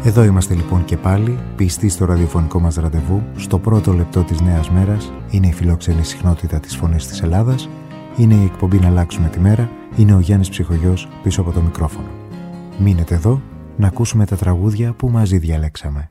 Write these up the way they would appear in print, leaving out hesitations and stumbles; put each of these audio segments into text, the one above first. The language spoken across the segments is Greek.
Εδώ είμαστε λοιπόν και πάλι, πιστοί στο ραδιοφωνικό μας ραντεβού, στο πρώτο λεπτό της νέας μέρας. Είναι η φιλόξενη συχνότητα της Φωνής της Ελλάδας, είναι η εκπομπή «Να αλλάξουμε τη μέρα», είναι ο Γιάννης Ψυχογιός πίσω από το μικρόφωνο. Μείνετε εδώ να ακούσουμε τα τραγούδια που μαζί διαλέξαμε.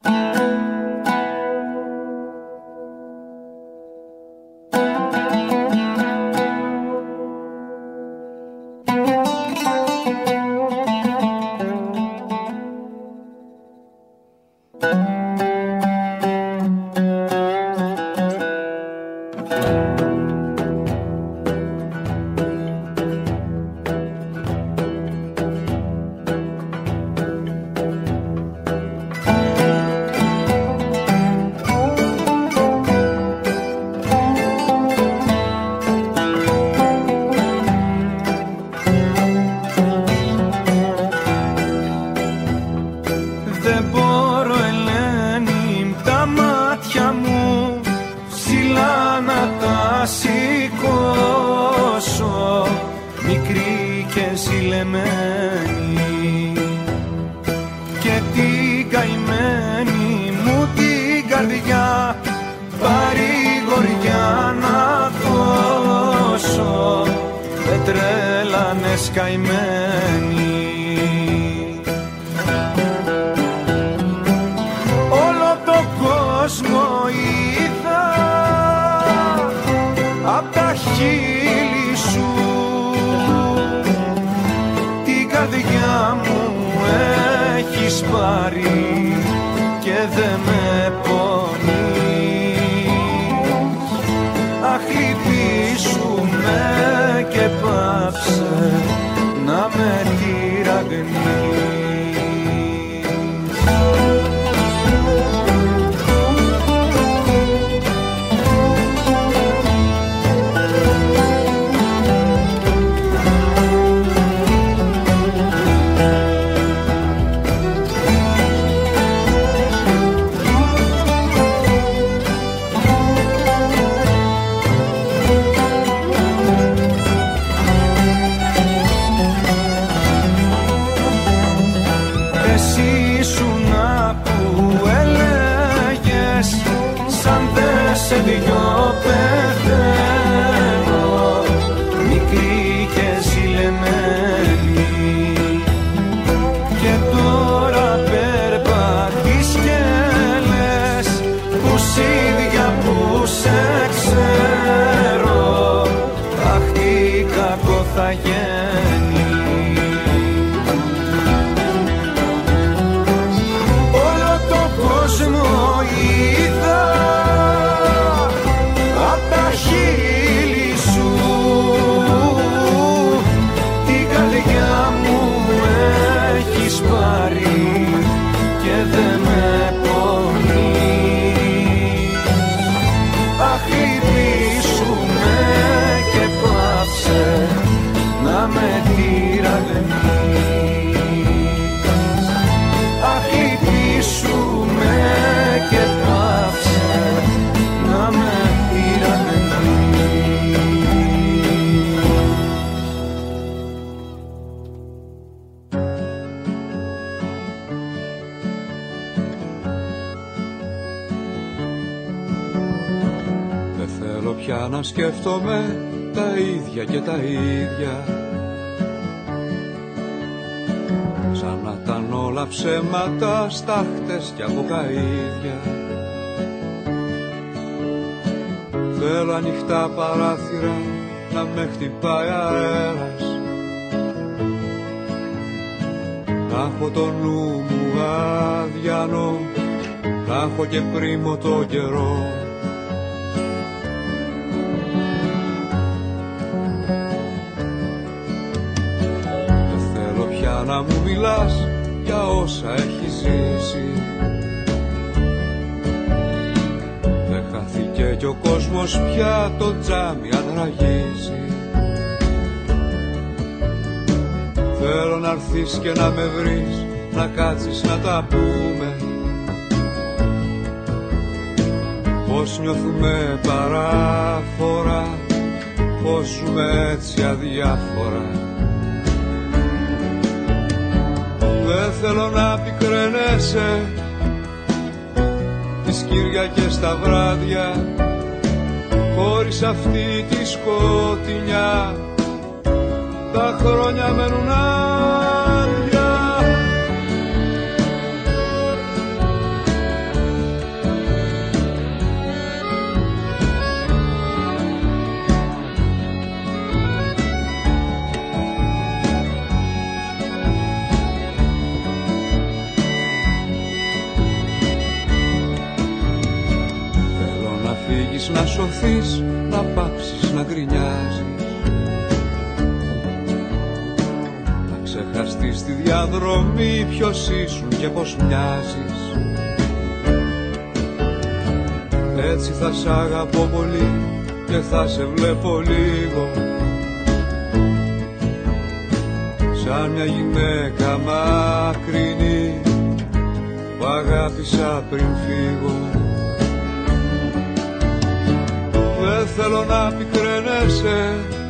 Σκέφτομαι τα ίδια και τα ίδια, σαν να ήταν όλα ψέματα, στάχτες και αποκαΐδια. Θέλω ανοιχτά παράθυρα να με χτυπάει αέρας, να έχω το νου μου αδιανό, να έχω και πρίμο το καιρό. Να μου μιλάς για όσα έχει ζήσει, δεν χάθηκε κι ο κόσμος πια, το τζάμι αδραγίζει. Θέλω να έρθεις και να με βρεις, να κάτσεις να τα πούμε, πως νιώθουμε παράφορα, πως ζούμε έτσι αδιάφορα. Δεν θέλω να πικραίνεσαι τις Κυριακές τα βράδια, χωρίς αυτή τη σκοτεινιά τα χρόνια μένουν άδεια. Να σωθείς, να πάψεις να γκρινιάζεις, να ξεχαστείς τη διαδρομή ποιος ήσουν και πως μοιάζεις. Έτσι θα σ' αγαπώ πολύ και θα σε βλέπω λίγο, σαν μια γυναίκα μακρινή που αγάπησα πριν φύγω. Δεν θέλω να πικραίνεσαι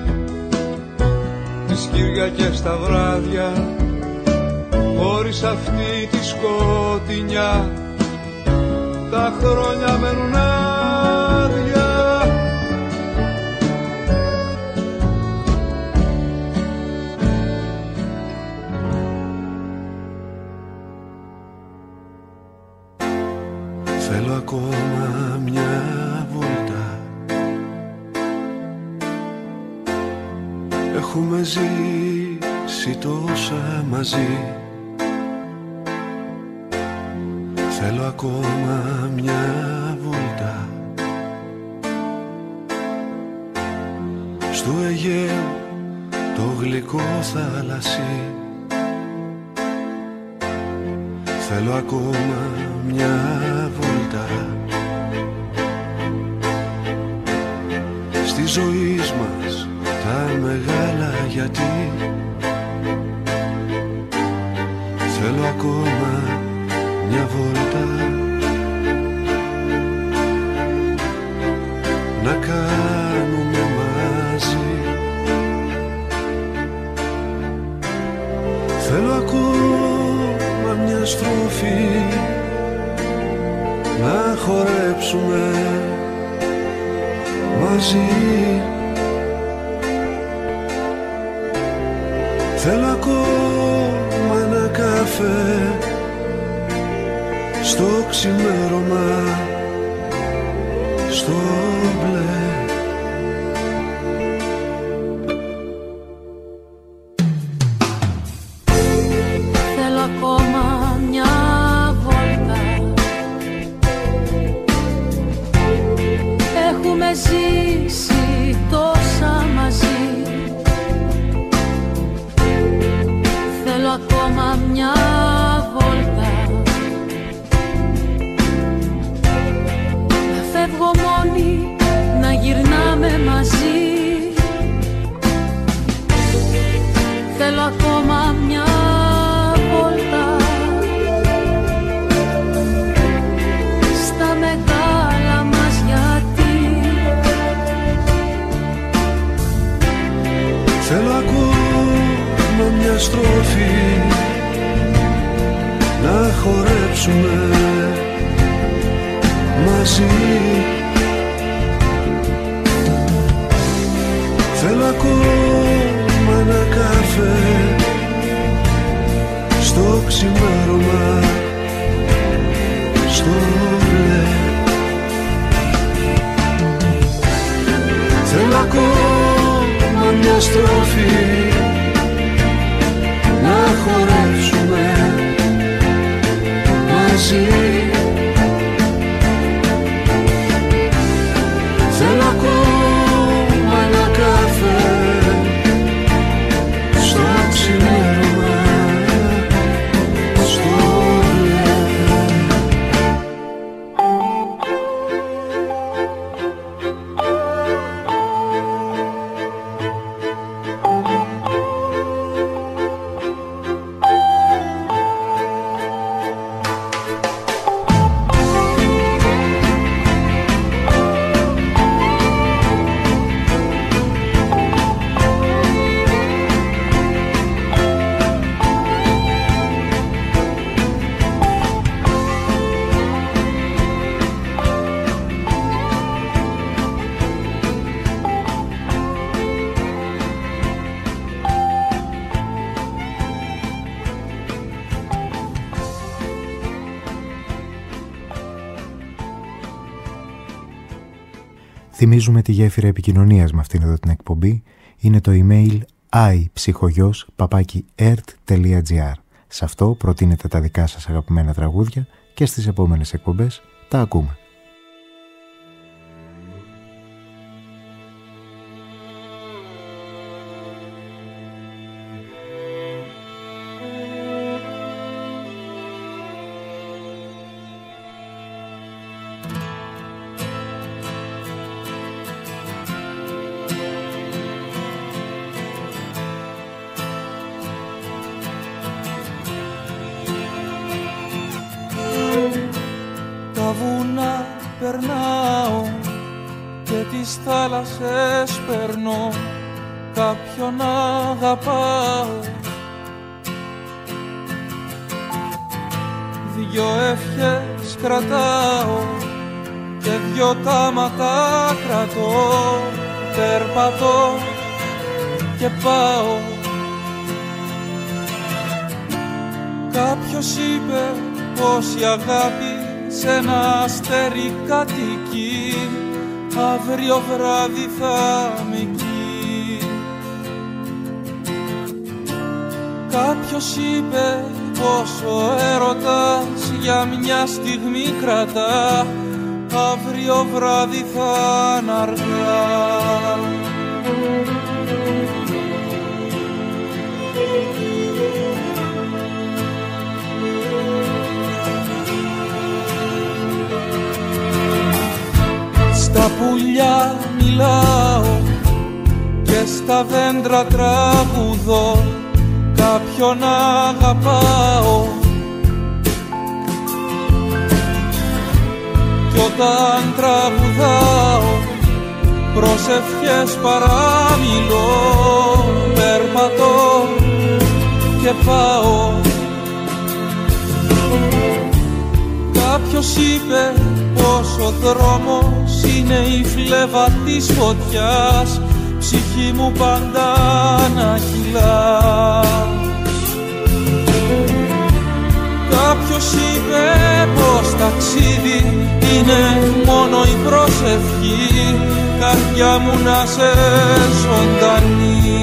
τις Κυριακές τα βράδια, χωρίς αυτή τη σκοτεινιά τα χρόνια μένουν άδεια. Θέλω ακόμα μια βόλτα, έχουμε ζήσει τόσα μαζί. Θέλω ακόμα μια βόλτα στο Αιγαίο το γλυκό θάλασσι. Θέλω ακόμα μια βόλτα στη ζωή μας τα μεγάλα γιατί. Θέλω ακόμα μια βόλτα να κάνουμε μαζί. Θέλω ακόμα μια στροφή να χορέψουμε μαζί. Θέλω ακόμα ένα καφέ στο ξημέρωμα, στο μπλε. Θέλω ακόμα μια βόλτα, έχουμε ζήσει τόσα μαζί. Θέλω ακόμα μια βόλτα, να φεύγω μόνη, να γυρνάμε μαζί. Θέλω ακόμα μια βόλτα στα μεγάλα μας γιατί. Θέλω ακόμα μια στροφή να χορέψουμε μαζί. Θέλω ακόμα ένα καφέ στο ξημέρωμα, στο μπλε. Θέλω ακόμα μια στροφή να χορέψουμε μαζί. Θέλω ακόμα ένα καφέ στο ξημέρωμα, στο Θυμίζουμε τη γέφυρα επικοινωνίας με αυτήν εδώ την εκπομπή. Είναι το email iPsychogos@ert.gr. Σε αυτό προτείνετε τα δικά σας αγαπημένα τραγούδια και στις επόμενες εκπομπές τα ακούμε. θάλασσες περνώ, κάποιον αγαπάω. Δυο ευχές κρατάω και δυο τάματα κρατώ. Περπατώ και πάω. Κάποιος είπε πως η αγάπη σε ένα αστέρι κατοικεί, αύριο βράδυ θα είμαι εκεί. Κάποιος είπε πως ο έρωτας για μια στιγμή κρατά, αύριο βράδυ θα είναι αργά. Στα πουλιά μιλάω και στα δέντρα τραγουδώ, κάποιον αγαπάω. Κι όταν τραγουδάω προσευχές παραμιλώ. Περπατώ και πάω. Κάποιος είπε πως ο δρόμος είναι η φλέβα της φωτιάς, ψυχή μου πάντα να κυλά. Κάποιος είπε πως ταξίδι είναι μόνο η προσευχή, καρδιά μου να σε ζωντανή.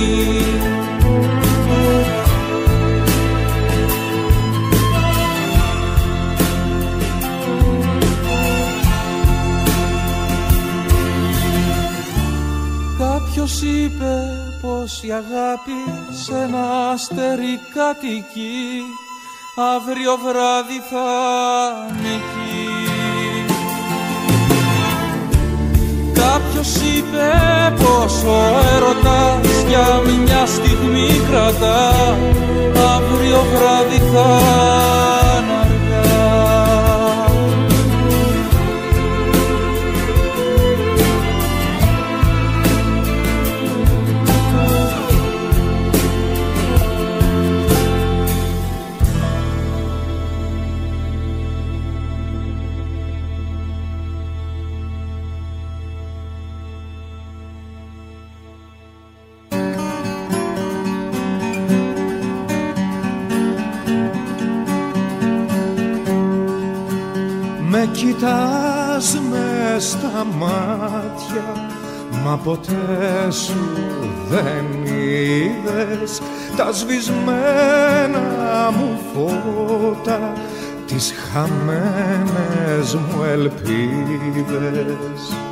Κάποιος είπε πως η αγάπη σε ένα αστέρι κατοικεί, αύριο βράδυ θα είναι εκεί. Κάποιος είπε πως ο έρωτας για μια στιγμή κρατά, αύριο βράδυ θα είναι αργά. Με κοιτάς μες στα μάτια, μα ποτέ σου δεν είδες τα σβησμένα μου φώτα, τις χαμένες μου ελπίδες.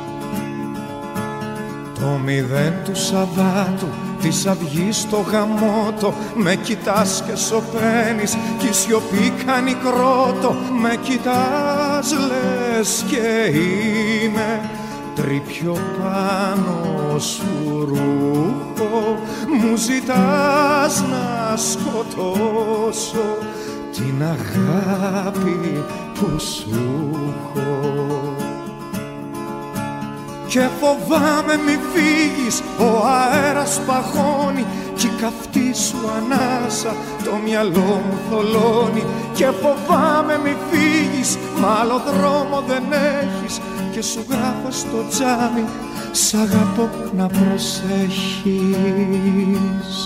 Το μηδέν του Σαββάτου, της αυγής στο γαμότο, με κοιτάς και σωπαίνεις κι η σιωπή κάνει κρότο. Με κοιτάς λες και είμαι τρίπιο πάνω σου ρούχο, μου ζητάς να σκοτώσω την αγάπη που σου έχω. Και φοβάμαι μη φύγεις, ο αέρας παγώνει κι η καυτή σου ανάσα το μυαλό μου θολώνει. Και φοβάμαι μη φύγεις, μ' άλλο δρόμο δεν έχεις, και σου γράφω στο τζάμι σ' αγαπώ να προσέχεις.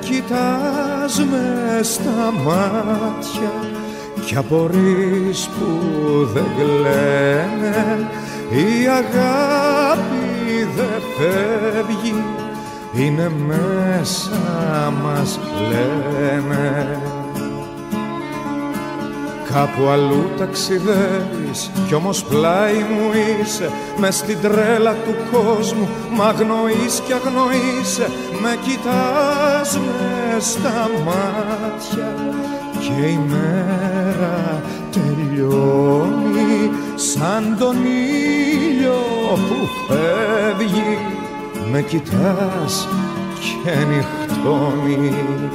κοιτάς μες στα μάτια κι απορείς που δεν κλαίνε. Η αγάπη δεν φεύγει, είναι μέσα μας λένε. Κάπου αλλού ταξιδεύεις κι όμως πλάι μου είσαι. Μες στην τρέλα του κόσμου μ' αγνοείς κι αγνοείσαι. Με κοιτάς μες στα μάτια και η μέρα τελειώνει σαν τον ήλιο που φεύγει. Με κοιτάς και νυχτώνει.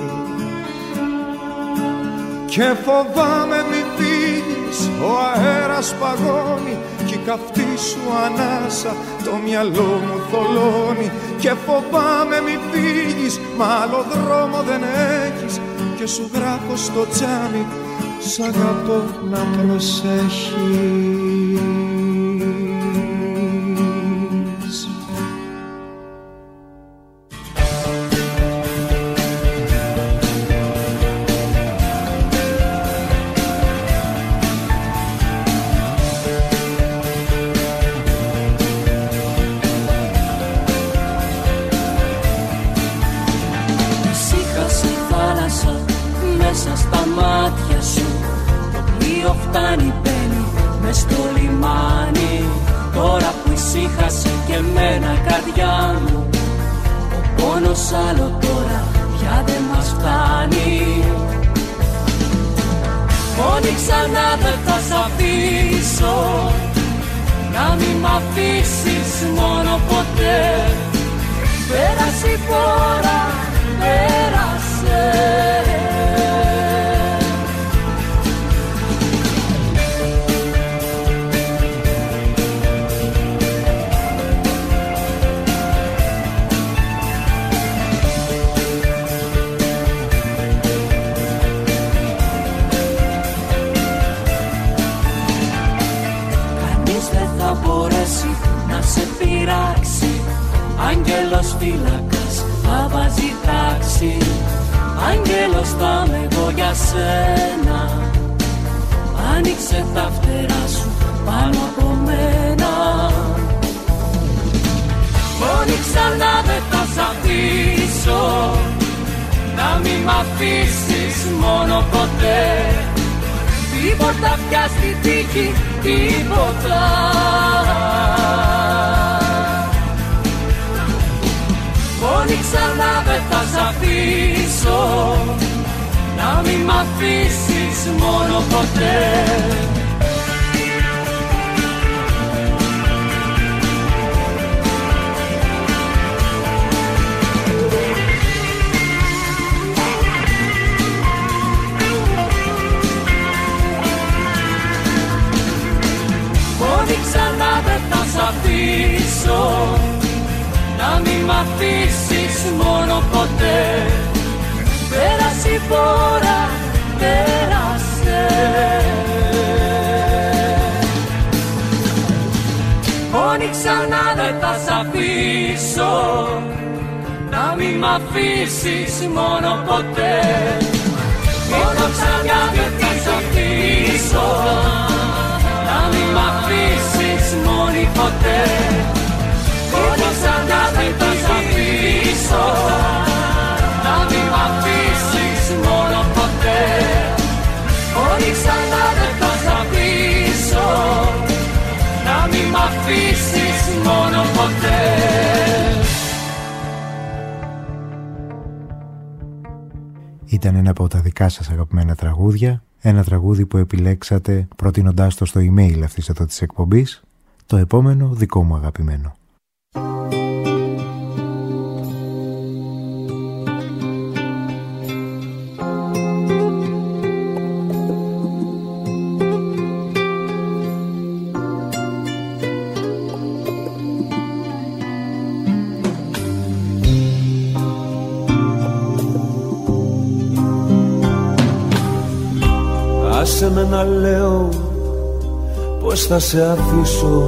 Και φοβάμαι μη φύγεις, ο αέρας παγώνει κι η καυτή σου ανάσα το μυαλό μου θολώνει. Και φοβάμαι μη φύγεις, μα άλλο δρόμο δεν έχεις και σου γράφω στο τζάμι σ' αγαπώ να προσέχεις. Φτάνει, μπαίνει μες στο λιμάνι. Τώρα που ήσυχασε και εμένα καρδιά μου, ο πόνος άλλο τώρα πια δεν μας φτάνει. Μόνη ξανά δεν θα σ' αφήσω, να μην μ' αφήσεις μόνο ποτέ. Πέρασε η φορά, πέρασε. Να σε πειράξει, άγγελος φύλακας θα βάζει τάξη. Άγγελος θα είμαι εγώ για σένα, άνοιξε τα φτερά σου πάνω από μένα. Μόνη ξανά δεν θα σ' αφήσω, να μην μ' αφήσεις μόνο ποτέ. Τίποτα πια στη τύχη, τίποτα. Μόνη ξανά δεν θα σ' αφήσω, να μην μ' αφήσεις μόνο ποτέ. Ξανά δεν θα σ' αφήσω, να μην μ' αφήσεις μόνο ποτέ. Πέρασε η φορά, πέρασε. Μόνη ξανά δεν θα σ' αφήσω, να μην μ' αφήσεις μόνο ποτέ. Μόνο ξανά δεν θα σ' αφήσω, να μην μ' αφήσεις μόνη ποτέ. Μόνο ξανά δεν θα σ' αφήσω, να μην μ' αφήσεις μόνο ποτέ. Μόνο ξανά δεν θα σ' αφήσω, να μην μ' αφήσεις μόνο ποτέ. Ήταν ένα από τα δικά σας αγαπημένα τραγούδια. Ένα τραγούδι που επιλέξατε προτείνοντάς το στο email αυτής εδώ της εκπομπής. Το επόμενο δικό μου αγαπημένο. Άσε με να λέω πως θα σε αφήσω.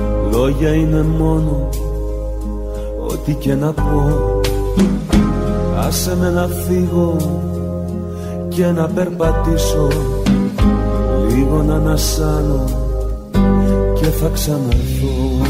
Λόγια είναι μόνο ό,τι και να πω. Άσε με να φύγω και να περπατήσω, λίγο να ανασάνω και θα ξαναρθώ.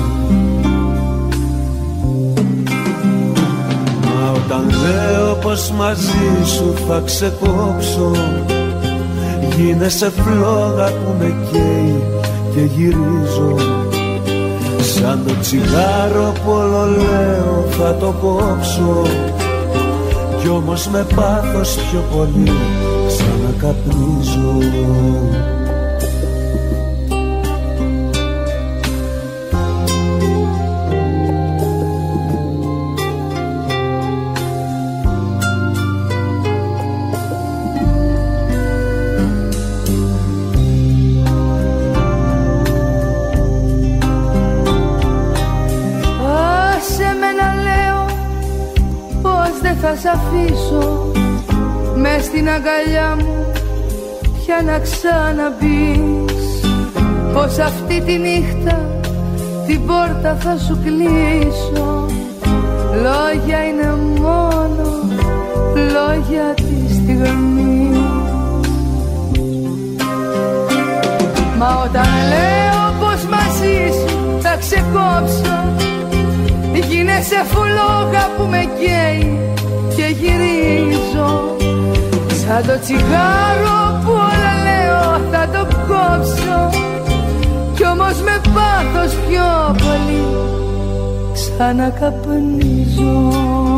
Μα όταν λέω πως μαζί σου θα ξεκόψω, γίνεσαι φλόγα που με καίει και γυρίζω. Σαν το τσιγάρο που όλο λέω θα το κόψω, κι όμως με πάθος πιο πολύ ξανακαπνίζω. Θα σ' αφήσω μες στην αγκαλιά μου πια να ξαναμπείς, πως αυτή τη νύχτα την πόρτα θα σου κλείσω. Λόγια είναι μόνο λόγια τη στιγμή. Μα όταν λέω πως μαζί σου θα ξεκόψω, γίνεσαι φλόγα που με καίει και γυρίζω. Σαν το τσιγάρο που όλα λέω θα το κόψω, κι όμως με πάθος πιο πολύ ξανακαπνίζω.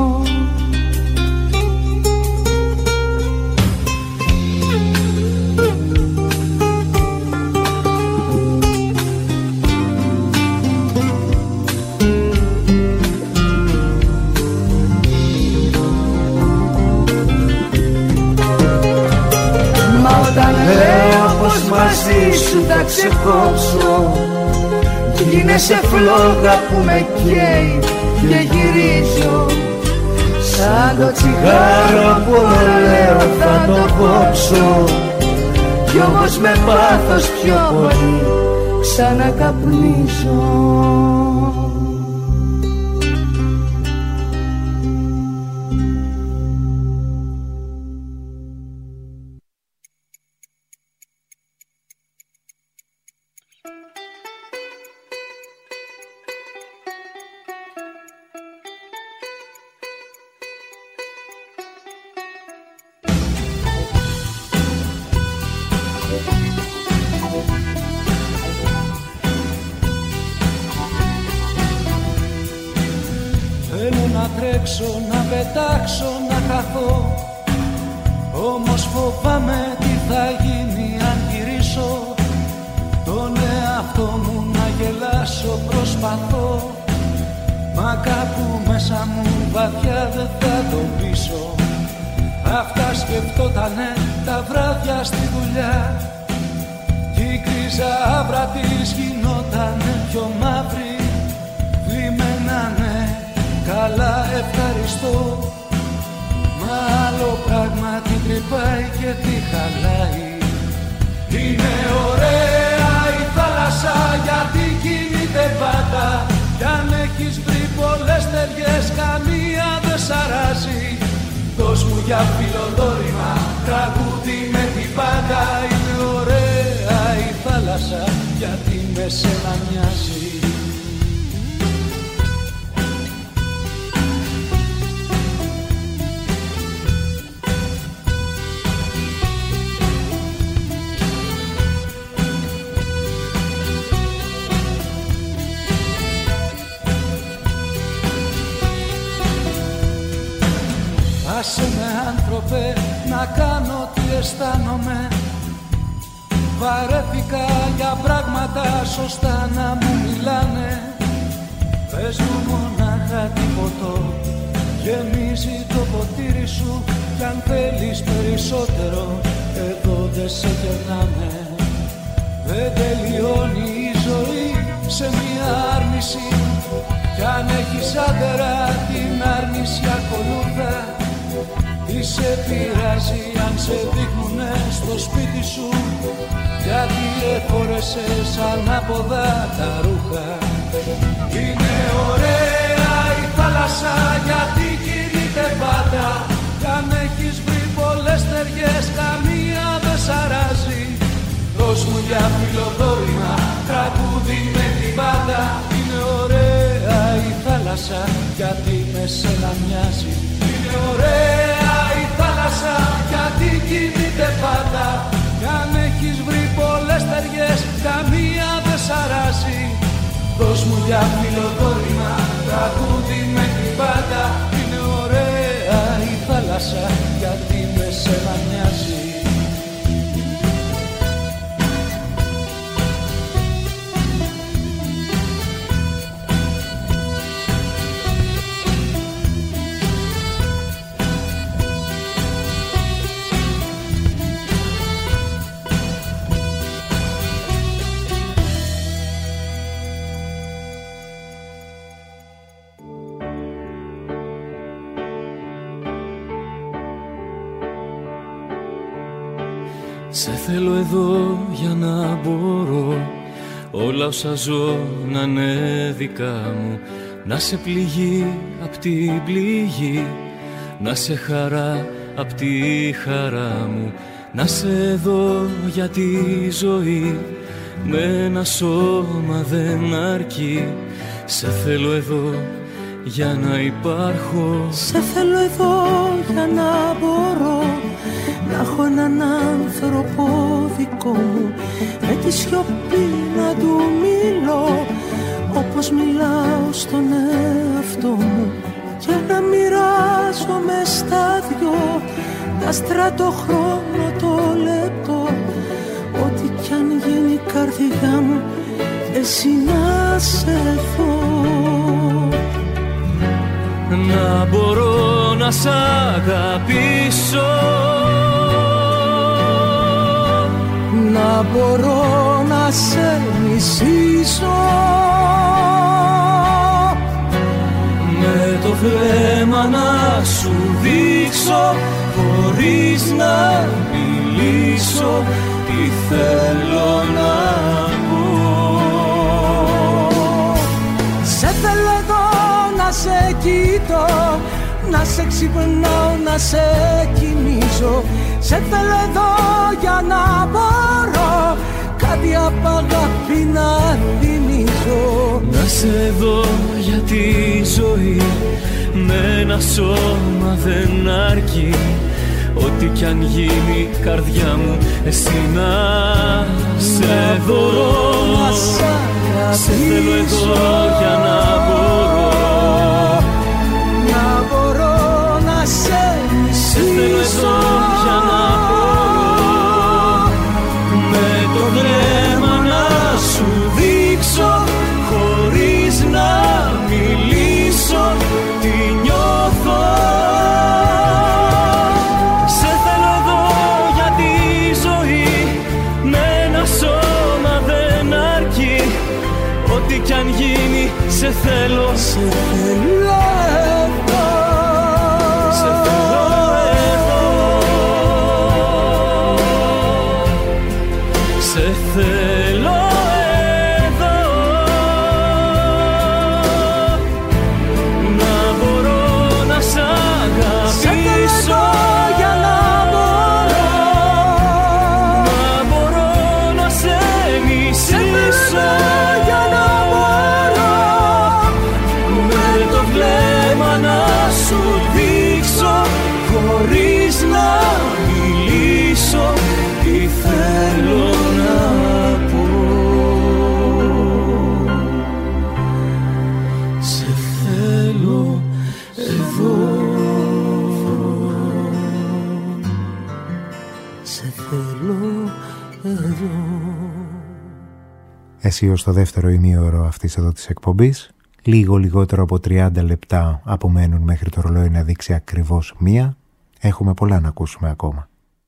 Μαζί σου θα ξεκόψω, γίνεσαι φλόγα που με καίει και γυρίζω. Σαν το τσιγάρο που λέω θα το κόψω, κι όμως με πάθος πιο πολύ ξανακαπνίζω. Να πετάξω, να χαθώ, όμως φοβάμαι τι θα γίνει αν γυρίσω. Τον εαυτό μου να γελάσω προσπαθώ, μα κάπου μέσα μου βαθιά δεν θα το πείσω. Αυτά σκεφτότανε τα βράδια στη δουλειά, κι η κρίζα άβρα της γινότανε πιο μαύρη. Κλειμενάνε καλά, ευχαριστώ, μα άλλο πράγμα την τρυπάει και τη χαλάει. Είναι ωραία η θάλασσα γιατί κινείται πάντα, κι αν έχεις βρει πολλές ταιριές καμία δεν σ' αράζει. Δώσ' μου για φιλοδόρημα τραγούδι με την πάντα. Είναι ωραία η θάλασσα γιατί με σένα μοιάζει. Άσε με άνθρωπε να κάνω τι αισθάνομαι. Βαρέθηκα για πράγματα σωστά να μου μιλάνε. Πες μου μονάχα τι ποτό γεμίζει το ποτήρι σου, κι αν θέλεις περισσότερο εδώ δεν σε κερνάμε. Δεν τελειώνει η ζωή σε μια άρνηση, κι αν έχεις άντερα την άρνηση ακολούθα. Τι σε πειράζει αν σε δείχνουνε στο σπίτι σου, γιατί εφόρεσες ανάποδα τα ρούχα. Είναι ωραία η θάλασσα γιατί κινείται πάντα, Δώσ' μου για φιλοδόρημα τραγούδι με την πάντα. Είναι ωραία η θάλασσα γιατί με σένα μοιάζει. Είναι ωραία η θάλασσα γιατί κινείται πάντα. Κι αν έχεις βρει πολλές ταιριές καμία δεν σ' αράζει. Δώσ' μου για φιλοδόρημα τραγούδι με την πάντα. Είναι ωραία η θάλασσα γιατί με σένα μοιάζει. Σε θέλω εδώ για να μπορώ όλα όσα ζω να είναι δικά μου. Να σε πληγή απ' την πληγή, να σε χαρά απ' τη χαρά μου. Να σε δω για τη ζωή, με ένα σώμα δεν αρκεί. Σε θέλω εδώ για να υπάρχω. Σε θέλω εδώ για να μπορώ να έχω έναν άνθρωπο δικό μου, με τη σιωπή να του μιλώ όπως μιλάω στον εαυτό μου, και να μοιράζομαι στα δυο τα άστρα, το χρόνο, το λεπτό. Ό,τι κι αν γίνει η καρδιά μου, εσύ να σε δω. Να μπορώ να σ' αγαπήσω, να μπορώ να σε μισήσω, με το βλέμμα να σου δείξω, χωρίς να μιλήσω, τι θέλω να πω. Σε θέλω εδώ να σε κοιτώ, να σε ξυπνάω, να σε κοιμήσω. Σε θέλω εδώ για να μπορώ κάτι απ' αγάπη να θυμίζω. Να σε δω για τη ζωή, με ένα σώμα δεν αρκεί. Ό,τι κι αν γίνει καρδιά μου, εσύ να σε δω. Σε θέλω εδώ για να μπορώ, να μπορώ να σε μισήσω. Σε θέλω εδώ για να μπορώ, με το βλέμμα να σου δείξω, χωρίς να μιλήσω, τι νιώθω. Σε θέλω εδώ για τη ζωή, με ένα σώμα δεν αρκεί. Ό,τι κι αν γίνει, σε θέλω, σε θέλω εδώ, σε θέλω εδώ, σε θέλω εδώ. Να μπορώ να σ' αγαπήσω, για να μπορώ, να μπορώ να σε μισήσω, για να μπορώ, με το βλέμμα να σου δείξω, χωρίς να μιλήσω, τι θέλω να πω. Σε θέλω εδώ, σε θέλω εδώ. Εσύ ως το δεύτερο ημίωρο αυτής εδώ της εκπομπής. Λίγο λιγότερο από 30 λεπτά απομένουν μέχρι το ρολόι να δείξει ακριβώς 1. Έχουμε πολλά να ακούσουμε ακόμα.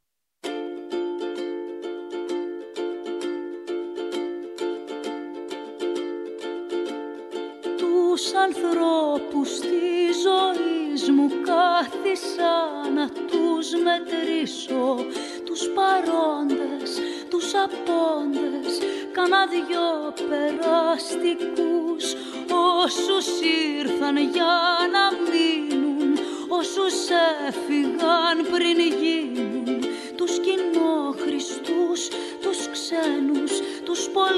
Τους ανθρώπους της ζωής μου κάθισα να τους μετρήσω, τους παρόντες, τους απόντες, κάνα δυο περαστικούς, όσους ήρθαν για να μείνουν, όσους έφυγαν πριν γίνουν, τους κοινόχρηστους, τους ξένους, τους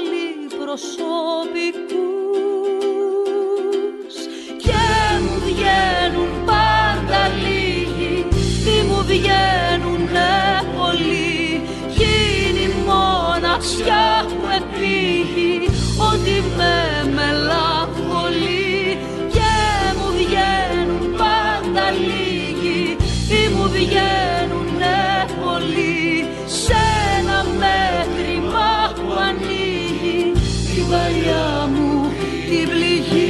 πολυπροσωπικούς. Και μου βγαίνουν πάντα λίγοι, ή μου βγαίνουνε πολλοί, κι είναι η μοναξιά που επήγει, ότι με μελαγχολεί. Και μου βγαίνουν πάντα λίγοι, ή μου βγαίνουνε πολλοί, σε ένα μέτρημα που ανοίγει την παλιά μου την πληγή.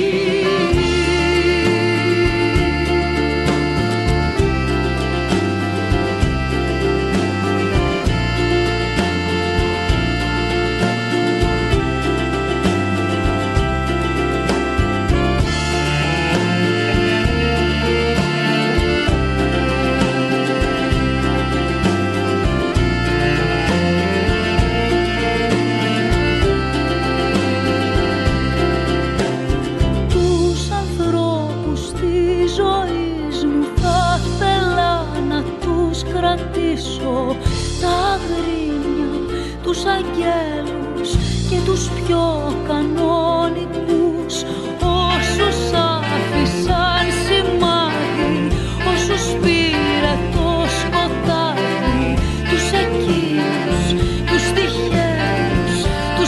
Τα γρήμια, τους αγγέλους και τους πιο κανονικούς, όσους άφησαν σημάδι, όσους πήρε το σκοτάδι, τους εκείνους, τους τυχαίους, τους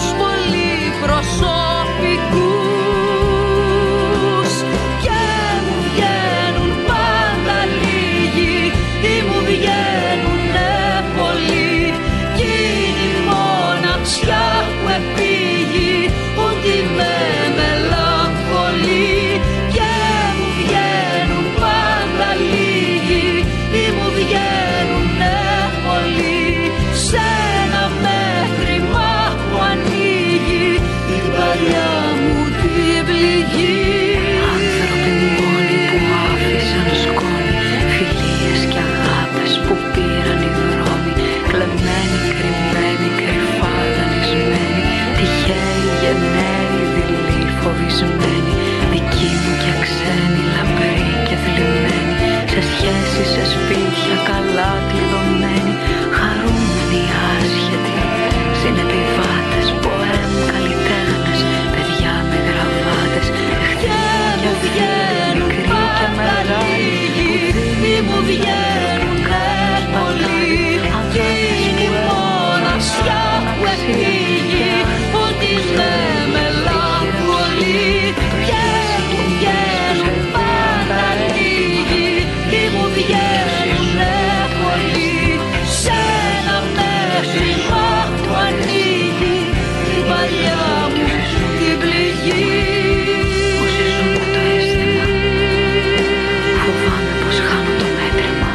πολυπροσωπικούς. Και μου βγαίνουν πάντα λίγοι, ή μου βγαίνουν πολύ, κι είναι η μοναξιά που επήγει, ότι με μελαγχολεί. Και μου βγαίνουν πάντα λίγοι, ή μου βγαίνουνε πολλοί, σε ένα μέτρημα που ανοίγει την παλιά μου την πληγή. Άνθρωποι μόνοι που άφησαν σκόνη, φιλίες και αγάπες που πήραν οι δρόμοι, κλεμμένοι, κρυμμένοι, κρυφά δανεισμένοι, τυχαίοι, γενναίοι, δειλοί, φοβισμένοι, δικοί μου και ξένοι, λαμπροί και θλιμμένοι, σε σχέσεις, σε σπίτια καλά κλειδωμένοι, χαρούμενοι, άσχετοι, συνεπιβάτες, ποέμ, καλλιτέχνες, παιδιά με γραβάτες, εχθροί και φίλοι, μικροί και μεγάλοι, ή μου βγαίνουνε πολλοί, κι είναι η μοναξιά που επήγει, ότι με μελαγχολεί. Και μου βγαίνουν πάντα λίγοι, ή μου βγαίνουνε πολλοί, σε ένα μέτρημα που ανοίγει την παλιά μου την πληγή. Όσοι ζουν με το αίσθημα, φοβάμαι πως χάνω το μέτρημα.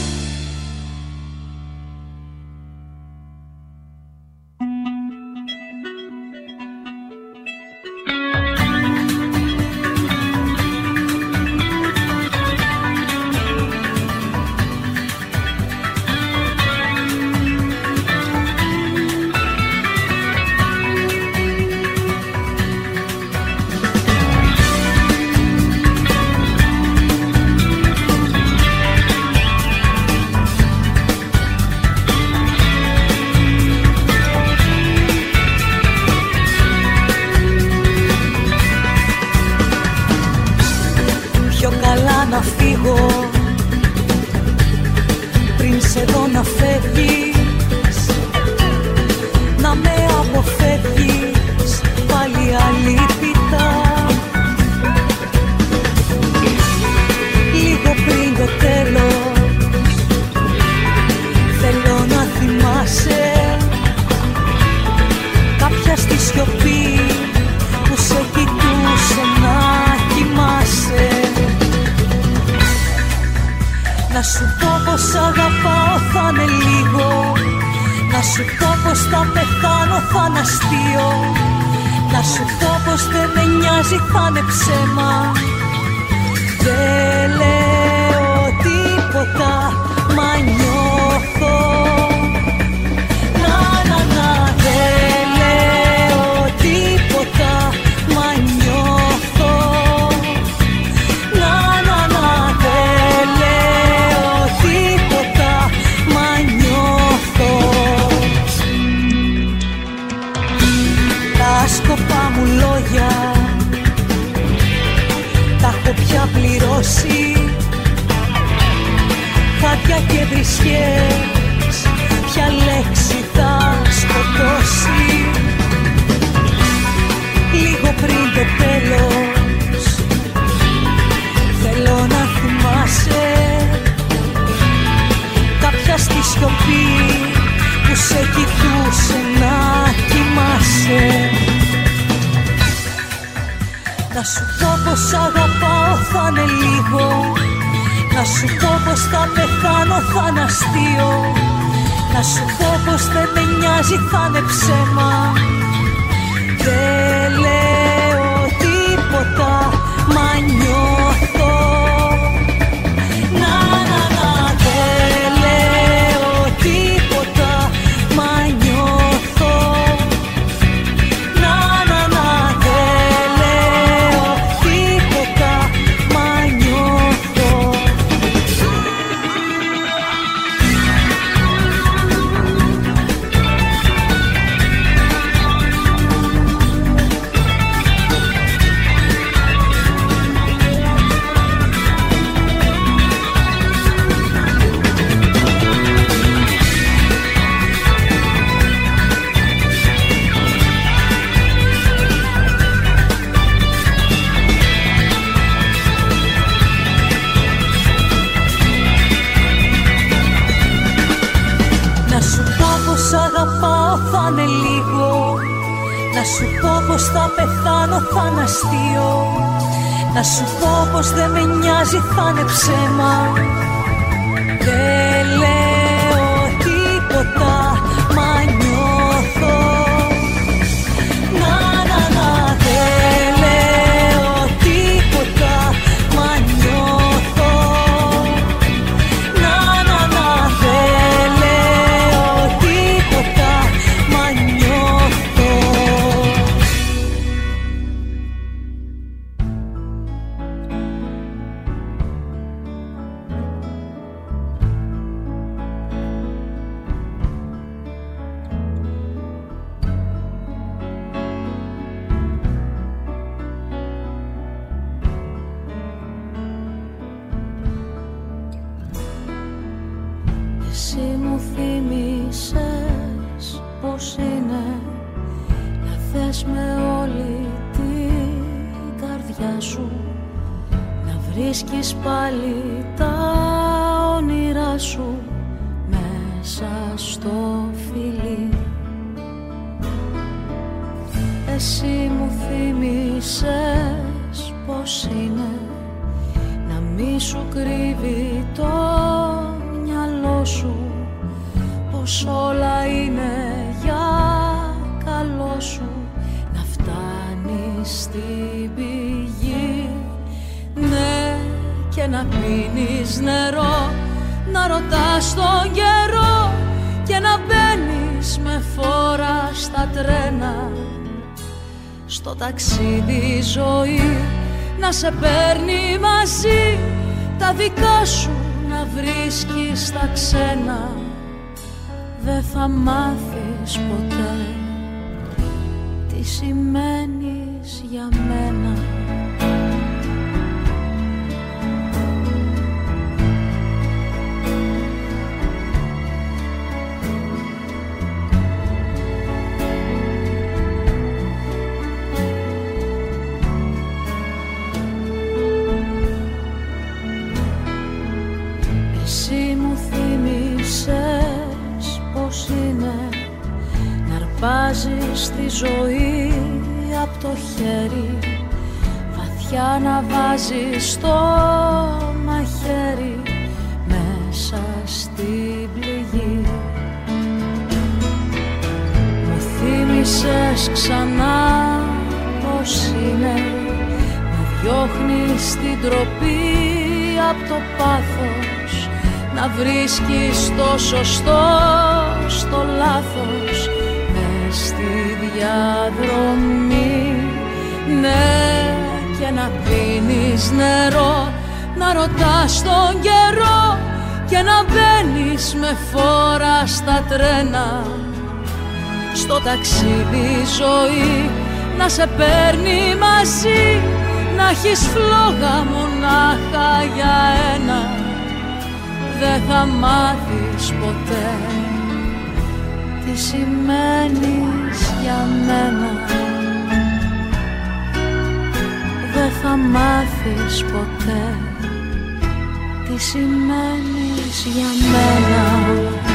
Πιο καλά να φύγω πριν σε δω να φεύγεις, να με αποφεύγεις πάλι αλήπητα. Λίγο πριν το τέλος θέλω να θυμάσαι κάποια στη σιωπή που σε κοιτούσε να κοιμάσαι. Να σου πω πως αγαπάω θα είναι λίγο, να σου πω πως θα πεθάνω θα είναι αστείο, να σου πω πως δεν με νοιάζει θα είναι ψέμα. Δεν λέω τίποτα μα νιώθω. Δεν λέω τίποτα μα νιώθω. Δεν λέω τίποτα μα νιώθω. στη σιωπή που σε κοιτούσε να κοιμάσαι. Να σου πω πως αγαπάω θα είναι λίγο, να σου πω πως θα πεθάνω θα είναι αστείο, να σου πω πως δεν με νοιάζει θα είναι ψέμα. Δεν λέω τίποτα μα νιώθω. Δεν λέω τίποτα μα νιώθω. Δεν λέω τίποτα μα νιώθω. Να σου πω πως θα πεθάνω θα είναι αστείο, να σου πω πως δεν με νοιάζει θα είναι ψέμα. Δεν λέω τίποτα μα νιώθω. Δεν λέω τίποτα μα νιώθω. Δεν λέω τίποτα μα νιώθω. Εσύ μου θύμισες πως είναι να θες με όλη την καρδιά σου, να βρίσκεις πάλι τα όνειρά σου μέσα στο φιλί. Εσύ μου θύμισες πως είναι να μη σου κρύβει το μυαλό σου, πως όλα είναι για καλό σου, να φτάνεις στην πηγή. Ναι, και να πίνεις νερό, να ρωτάς τον καιρό και να μπαίνεις με φόρα στα τρένα. Στο ταξίδι ζωή να σε παίρνει μαζί, τα δικά σου να βρίσκεις στα ξένα. Δεν θα μάθεις ποτέ τι σημαίνεις για μένα. Βάζεις τη ζωή απ' το χέρι, βαθιά να βάζεις το μαχαίρι μέσα στην πληγή. Μου θύμισες ξανά πως είναι, με διώχνεις την τροπή απ' το πάθος, να βρίσκεις το σωστό στο λάθος στη διαδρομή. Ναι, και να πίνεις νερό, να ρωτάς τον καιρό και να μπαίνεις με φόρα στα τρένα. Στο ταξίδι ζωή να σε παίρνει μαζί, να έχεις φλόγα μονάχα για ένα. Δεν θα μάθεις ποτέ τι σημαίνεις για μένα. Δεν θα μάθεις ποτέ τι σημαίνεις για μένα.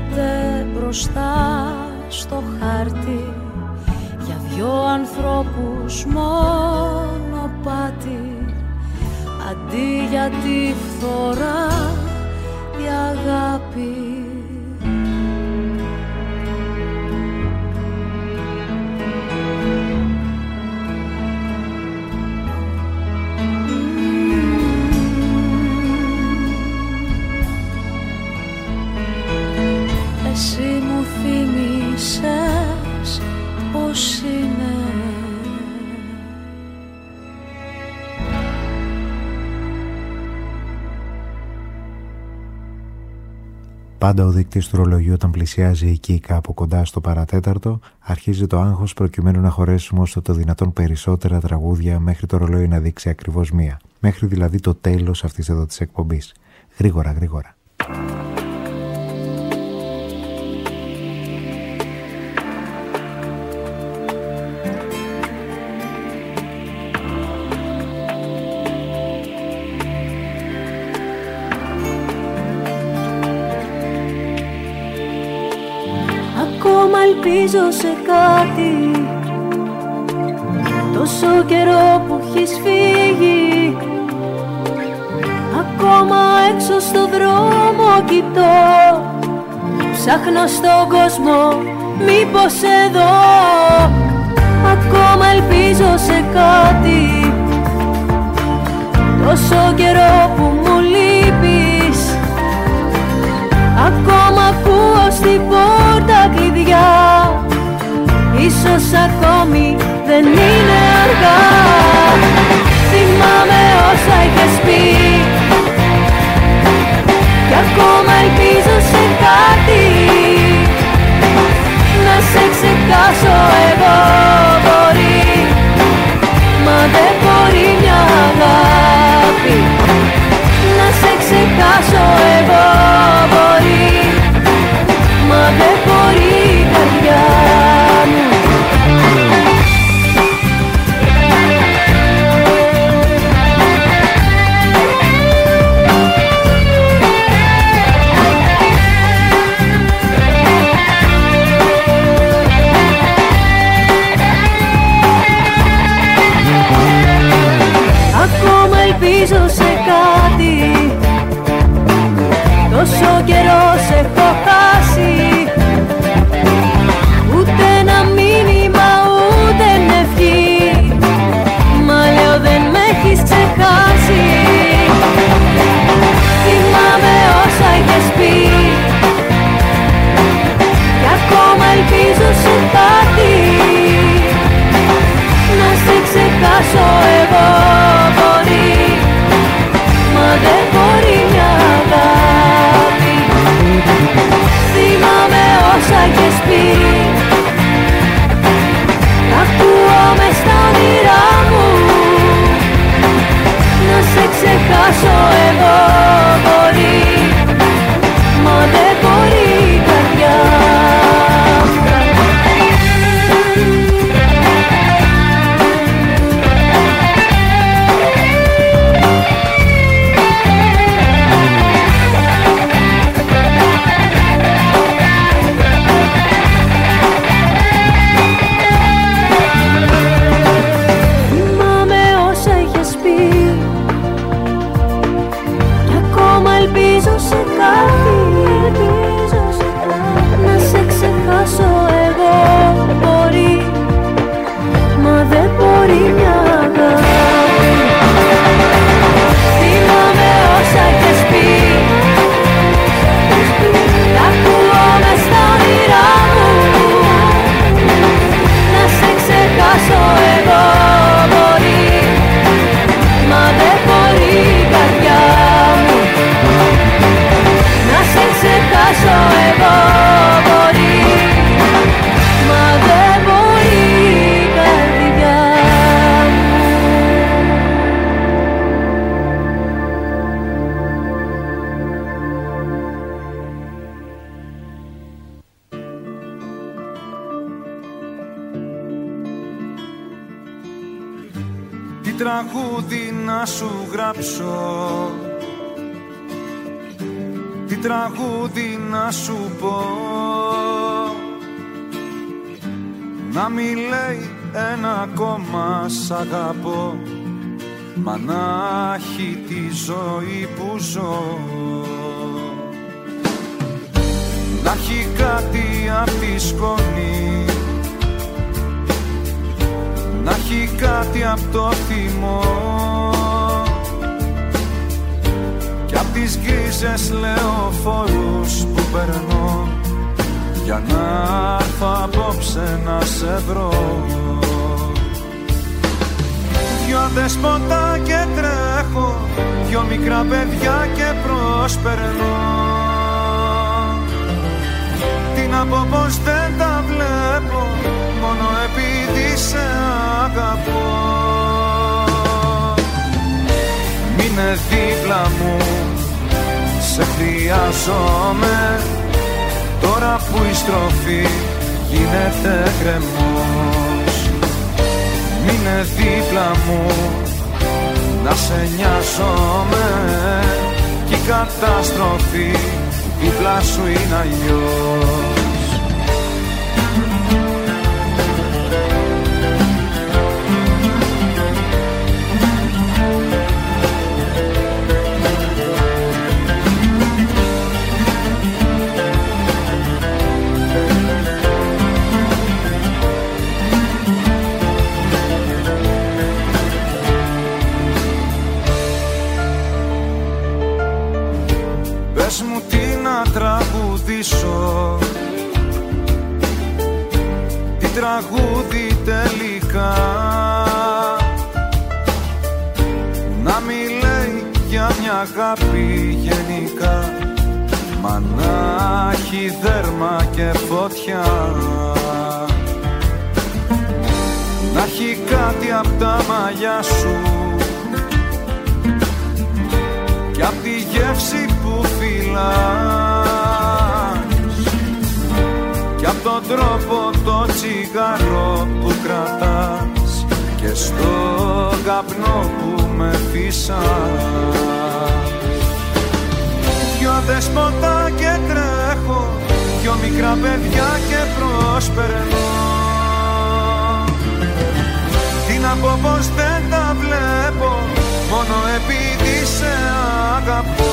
φαίνεται μπροστά στο χάρτη για δυο ανθρώπους μονοπάτι, αντί για τη φθορά η αγάπη. Εσύ μου θύμισες πως είναι. Πάντα ο δείκτης του ρολογιού όταν πλησιάζει εκεί κάπου κοντά στο παρατέταρτο, αρχίζει το άγχος προκειμένου να χωρέσουμε όσο το δυνατόν περισσότερα τραγούδια μέχρι το ρολόι να δείξει ακριβώς μία. Μέχρι δηλαδή το τέλος αυτής εδώ της εκπομπής. Γρήγορα, γρήγορα. Ελπίζω σε κάτι, τόσο καιρό που έχεις φύγει. Ακόμα έξω στο δρόμο κοιτώ, ψάχνω στον κόσμο, μήπως εδώ. Ακόμα ελπίζω σε κάτι, τόσο καιρό που μου λείπεις. Ακόμα ακούω στην πόρτα κλειδιά, ίσως ακόμη δεν είναι αργά. Θυμάμαι όσα είχες πει κι ακόμα ελπίζω σε κάτι. Να σε ξεχάσω εγώ μπορεί, μα δεν μπορεί μια αγάπη. Να σε ξεχάσω εγώ μπορεί, μα δεν μπορεί η καρδιά μου. Ακόμα ελπίζω σε κάτι, τόσο καιρό σε έχω χάσει. Ούτε ένα μήνυμα, ούτε ευχή, μα λέω δεν με έχεις ξεχάσει. Θυμάμαι όσα είχες πει κι ακόμα ελπίζω σε κάτι. Να σε ξεχάσω εγώ μπορεί, μα δεν μπορεί μια αγάπη. Θυμάμαι όσα έχεις πει, ακούω μες στα όνειρά μου. Να σε ξεχάσω εγώ μπορεί, μα δεν μπορεί η καρδιά. Ελπίζω σε κάτι, να σε ξεχάσω εγώ μπορεί, μα δεν μπορεί μια αγάπη. Θυμάμαι όσα έχεις πει, ακούω μες στα όνειρά μου. Να σε ξεχάσω εγώ μπορεί, μα δεν μπορεί η καρδιά μου. Να σε ξεχάσω εγώ μπορεί, μα δεν μπορεί η καρδιά μου. Τι τραγούδι να σου γράψω, τι τραγούδι να σου πω, να μη λέει ένα ακόμα σ' αγαπώ, μα να έχει τη ζωή που ζω, να έχει κάτι απ' τη σκόνη, να έχει κάτι απ' το θυμό κι απ' τις γκρίζες λεωφόρους που περνώ, για να έρθω απόψε να σε βρω. Δυο αδέσποτα και τρέχω, δυο μικρά παιδιά και προσπερνώ, τι να πω πως δεν τα βλέπω, μόνο επειδή σε αγαπώ. Μείνε δίπλα μου, σε χρειάζομαι, τώρα που η στροφή γίνεται κρεμός. Μείνε δίπλα μου, να σε νοιάζομαι, κι η καταστροφή δίπλα σου είναι αλλιώς. Πες μου τι να τραγουδήσω, τι τραγούδι τελικά, να μη λέει για μια αγάπη γενικά, μα να έχει δέρμα και φωτιά, να έχει κάτι απ' τα μαλλιά σου κι απ' τη γεύση που φυλάς κι απ' τον τρόπο το τσιγάρο που κρατάς και στο καπνό που με φύσας. Δυο αδέσποτα και τρέχω, δυο μικρά παιδιά και προσπερνώ, τι να πω πως δεν τα βλέπω, μόνο επειδή σε αγαπώ.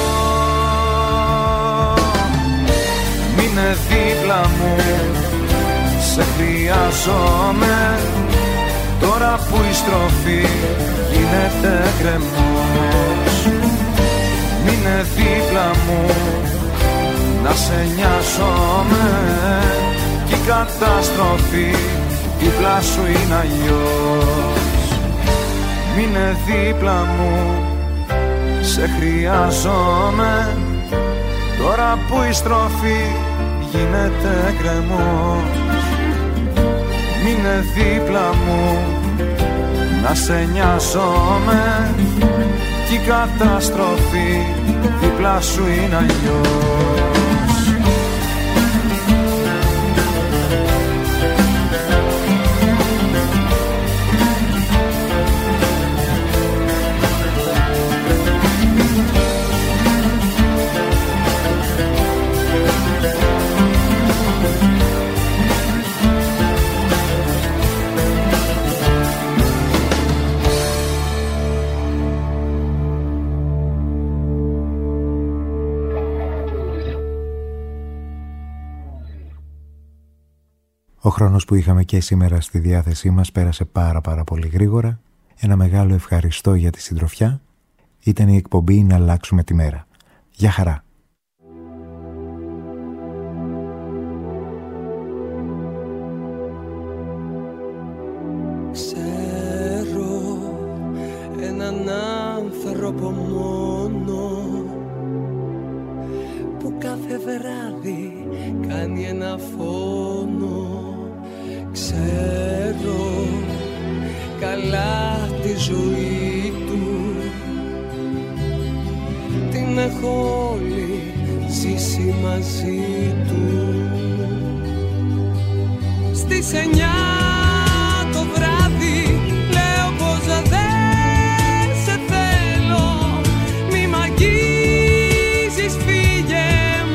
Μείνε δίπλα μου, σε χρειάζομαι, τώρα που η στροφή γίνεται κρεμός. Μείνε δίπλα μου, να σε νοιάζομαι, κι η καταστροφή δίπλα σου είναι αλλιώς. Μείνε δίπλα μου, σε χρειάζομαι, τώρα που η στροφή γίνεται κρεμός. Μείνε δίπλα μου, να σε νοιάζομαι, κι η καταστροφή δίπλα σου είναι αλλιώς. Ο χρόνος που είχαμε και σήμερα στη διάθεσή μας πέρασε πάρα πολύ γρήγορα. Ένα μεγάλο ευχαριστώ για τη συντροφιά. Ήταν η εκπομπή «Να αλλάξουμε τη μέρα». Γεια χαρά. Ξέρω έναν άνθρωπο μόνο που κάθε βράδυ κάνει ένα φόνο. Ξέρω καλά τη ζωή του, την έχω όλη ζήσει μαζί του. Στις 9 το βράδυ λέω πως δεν σε θέλω, μη μ' αγγίζεις, φύγε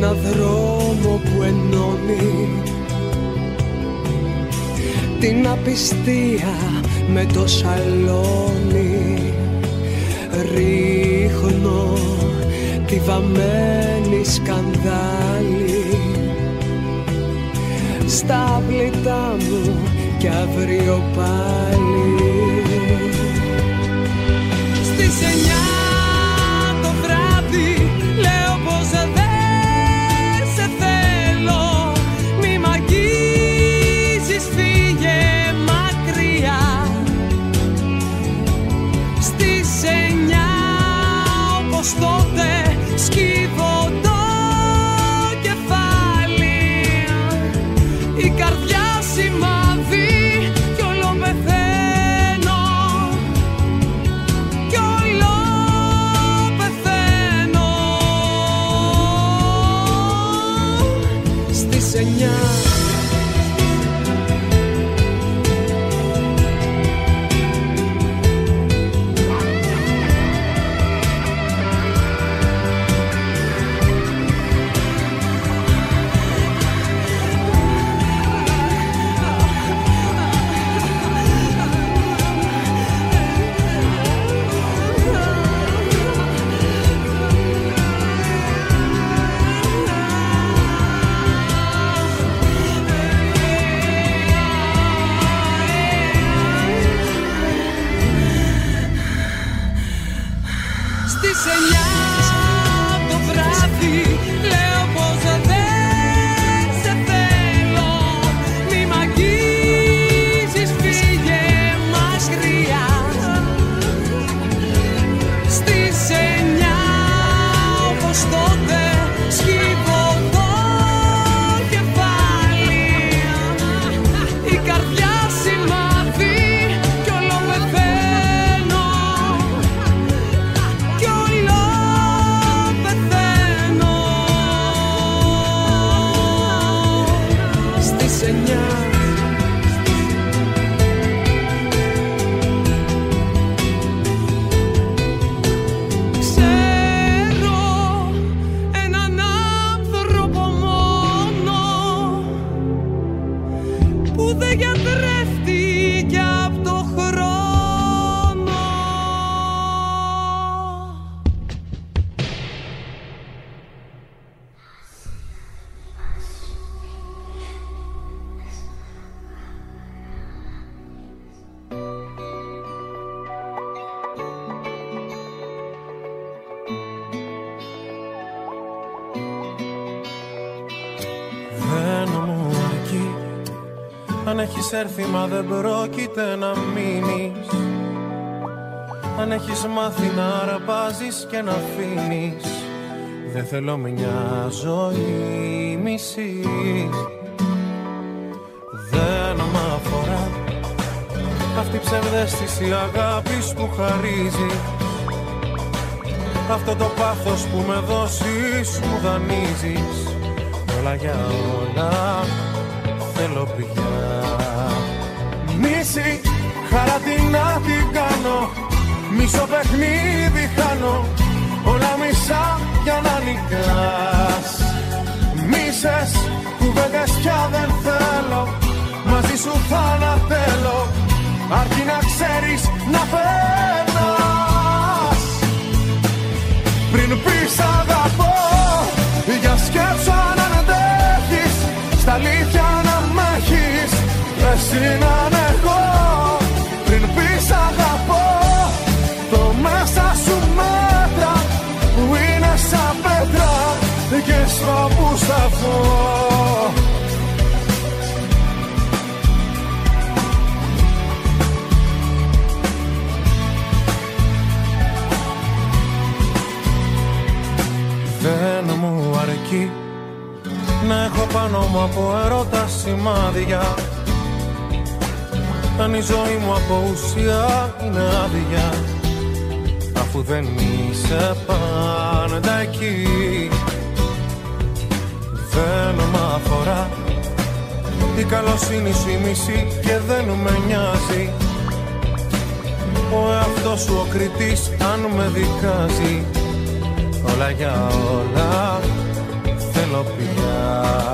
ένα δρόμο που ενώνει την απιστία με το σαλόνι. Ρίχνω τη βαμμένη σκανδάλη στα πλήτα μου κι αύριο πάλι. Στις 9 το βράδυ λέω πως δεν σε θέλω. Μη μ' αγγίζεις, φύγε μακριά. Στις 9 όπως τότε σκύβω το κεφάλι. Η καρδιά σημαδεί κι όλο πεθαίνω. Κι όλο πεθαίνω. Στις 9 το βράδυ λέω πως δεν σε θέλω. Μη μ' αγγίζεις, φύγε μακριά. Στις 9 όπως τότε σκύβω το κεφάλι. Η καρδιά σημαδεί κι όλο πεθαίνω. Κι όλο πεθαίνω. Στις 9 ξέρω έναν άνθρωπο μόνο που δεν γιατρεύτηκε απ' το χρόνο. Δεν μου αρκεί αν έχεις έρθει μα δεν πρόκειται να μείνεις. Αν έχεις μάθει να αρπάζεις και να αφήνεις. Δεν θέλω μια ζωή μισή. Δεν μ' αφορά αυτή η ψευδαίσθηση αγάπης που χαρίζει. Αυτό το πάθος που με δώσεις μου δανείζεις. Όλα για όλα θέλω πια. Μίση, χαρά τι να την κάνω. Μισό παιχνίδι χάνω. Όλα μισά για να νικάς. Μίσες, κουβέντες πια δεν θέλω. Μαζί σου θανατέλω. Αρκεί να ξέρεις να περνάς. Πριν πεις αγαπώ, για σκέψω αν αντέχεις. Στα αλήθεια να μ' έχεις, εσύ να ανέχω. Πριν πεις αγαπώ, το μέσα σου μέτρα που είναι σαν πέτρα και στο που σταθώ. Δεν μου αρκεί να έχω πάνω μου από ερώτα σημάδια. Αν η ζωή μου από ουσία είναι άδεια, αφού δεν είσαι πάντα εκεί. Δεν μ' αφορά η καλοσύνη σου η μισή και δεν με νοιάζει. Ο εαυτός σου ο κριτής αν με δικάζει. Όλα για όλα θέλω θέλω πια.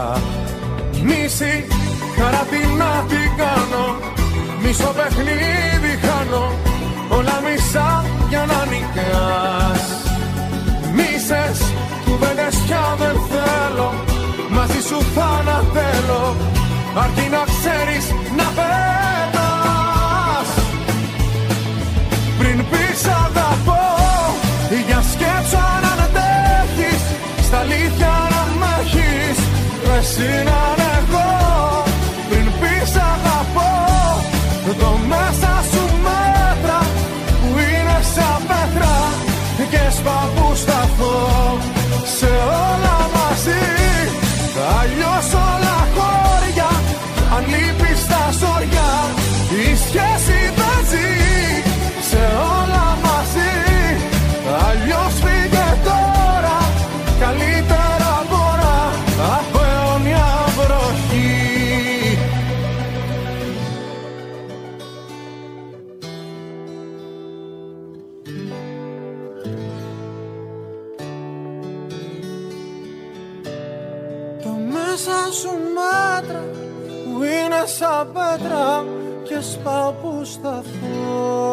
Μίση, χαρά τι να την κάνω, μισό παιχνίδι χάνω, όλα μισά για να νικάς. Μίσες, κουβέντες πια δεν θέλω, μαζί σου θανατέλω, αρκεί να ξέρεις να πέτας. Πριν πεις αγαπώ, για σκέψω αν αντέχεις, στα αλήθεια να μ' έχεις, εσύ να είναι εγώ. Πριν πεις αγαπώ, το μέσα σου μέτρα που είναι σαν πέτρα και σπαβού σταθώ σε όλα μαζί. Αλλιώς όλα χώρια, αν λείπεις τα ζόρια, η σχέση δεν ζει σε όλα μαζί. Αλλιώς φύγε τώρα, καλύτερα τώρα από αιώνια βροχή. Το μέσα σου μέτρα που είναι σαν πέτρα και σπάω που σταθώ.